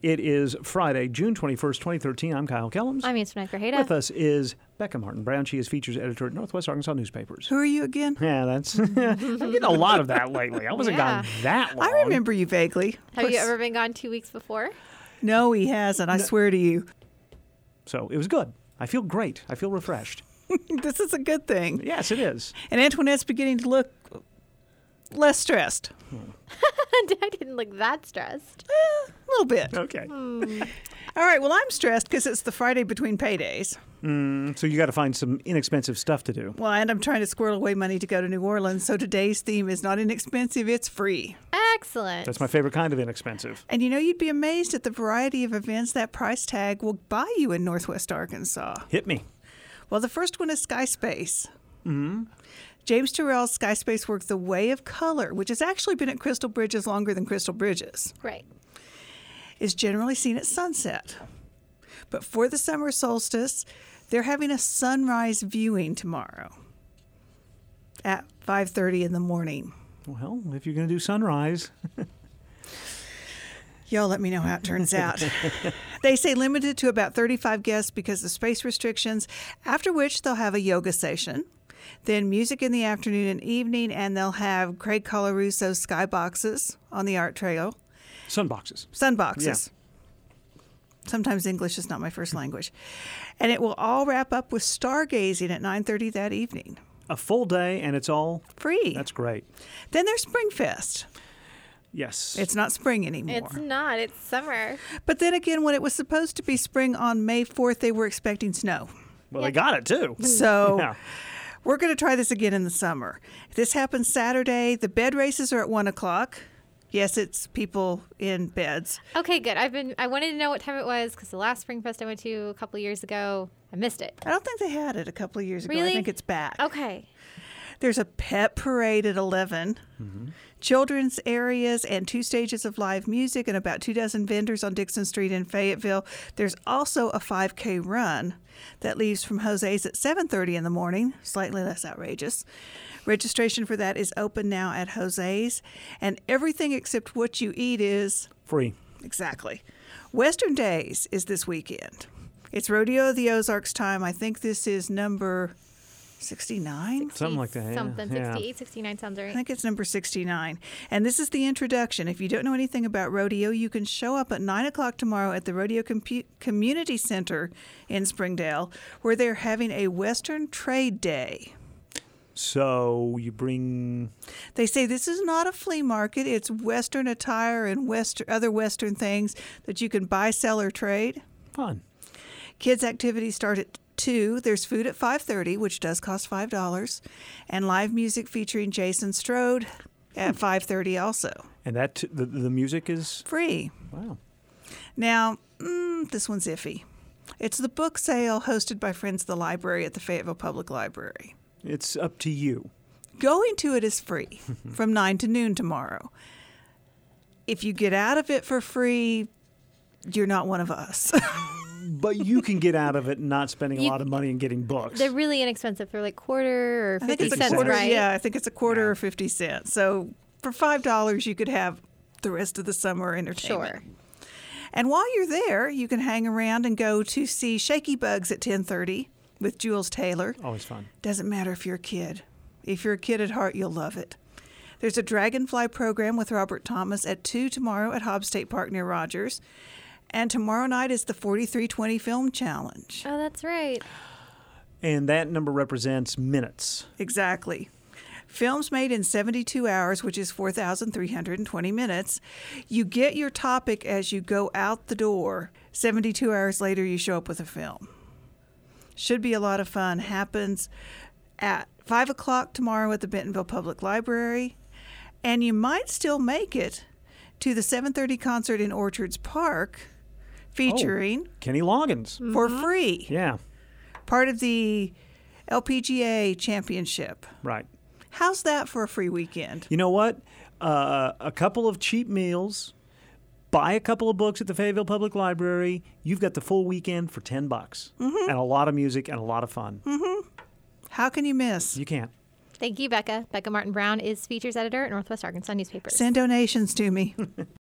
It is Friday, June 21st, 2013. I'm Kyle Kellums. I'm Yasmin Grajeda. With us is Becca Martin Brown. She is features editor at Northwest Arkansas Newspapers. Who are you again? Yeah, that's... I'm getting a lot of that lately. I wasn't gone that long. I remember you vaguely. Have you ever been gone 2 weeks before? No, he hasn't. I swear to you. So it was good. I feel great. I feel refreshed. This is a good thing. Yes, it is. And Antoinette's beginning to look less stressed. I didn't look that stressed. A little bit. Okay. All right, well, I'm stressed because it's the Friday between paydays. So you got to find some inexpensive stuff to do. Well, and I'm trying to squirrel away money to go to New Orleans, so today's theme is not inexpensive, it's free. Excellent. That's my favorite kind of inexpensive. And you know, you'd be amazed at the variety of events that price tag will buy you in Northwest Arkansas. Hit me. Well, the first one is Sky Space. Mm-hmm. James Turrell's Sky Space work, The Way of Color, which has actually been at Crystal Bridges longer than Crystal Bridges, Right. is generally seen at sunset. But for the summer solstice, they're having a sunrise viewing tomorrow at 5:30 in the morning. Well, if you're going to do sunrise... Y'all let me know how it turns out. They say limited to about 35 guests because of space restrictions, after which they'll have a yoga session, then music in the afternoon and evening, and they'll have Craig Colaruso's skyboxes on the art trail. Sunboxes. Sunboxes. Yeah. Sometimes English is not my first language. And it will all wrap up with stargazing at 9:30 that evening. A full day, and it's all... Free. That's great. Then there's Springfest. Yes. It's not spring anymore. It's not. It's summer. But then again, when it was supposed to be spring on May 4th, they were expecting snow. Well, they got it, too. So Yeah. we're going to try this again in the summer. This happens Saturday. The bed races are at 1 o'clock. Yes, it's people in beds. Okay, good. I wanted to know what time it was because the last Spring Fest I went to a couple years ago, I missed it. I don't think they had it a couple of years ago. Really? I think it's back. Okay. There's a pet parade at 11, children's areas, and 2 stages of live music, and about 24 vendors on Dixon Street in Fayetteville. There's also a 5K run that leaves from Jose's at 7:30 in the morning, slightly less outrageous. Registration for that is open now at Jose's, and everything except what you eat is Free. exactly. Western Days is this weekend. It's Rodeo of the Ozarks time. I think this is number 69? Something like that, yeah. Something. Yeah. 68, 69 sounds I right. think it's number 69. And this is the introduction. If you don't know anything about rodeo, you can show up at 9 o'clock tomorrow at the Rodeo Community Center in Springdale, where they're having a Western Trade Day. So you bring... They say this is not a flea market. It's Western attire and other Western things that you can buy, sell, or trade. Fun. Kids' activities start at 2. There's food at 5:30, which does cost $5, and live music featuring Jason Strode at 5:30 also. And that the music is... Free. Wow. Now, this one's iffy. It's the book sale hosted by Friends of the Library at the Fayetteville Public Library. It's up to you. Going to it is free from 9 to noon tomorrow. If you get out of it for free, you're not one of us. But you can get out of it not spending a lot of money and getting books. They're really inexpensive. They're like quarter or I think 50 it's a cents, quarter. right? Yeah, I think it's a quarter or 50 cents. So for $5, you could have the rest of the summer entertainment. Sure. And while you're there, you can hang around and go to see Shaky Bugs at 10:30 with Jules Taylor. Always fun. Doesn't matter if you're a kid. If you're a kid at heart, you'll love it. There's a Dragonfly program with Robert Thomas at 2 tomorrow at Hobbs State Park near Rogers. And tomorrow night is the 4320 Film Challenge. Oh, that's right. And that number represents minutes. Exactly. Films made in 72 hours, which is 4,320 minutes. You get your topic as you go out the door. 72 hours later, you show up with a film. Should be a lot of fun. Happens at 5 o'clock tomorrow at the Bentonville Public Library. And you might still make it to the 7:30 concert in Orchards Park featuring Kenny Loggins. for free. Yeah, Part of the LPGA Championship. right. How's that for a free weekend? You know what? A couple of cheap meals, buy a couple of books at the Fayetteville Public Library. You've got the full weekend for $10. And a lot of music and a lot of fun. How can you miss? You can't. Thank you, Becca. Becca Martin Brown is features editor at Northwest Arkansas Newspapers. Send donations to me.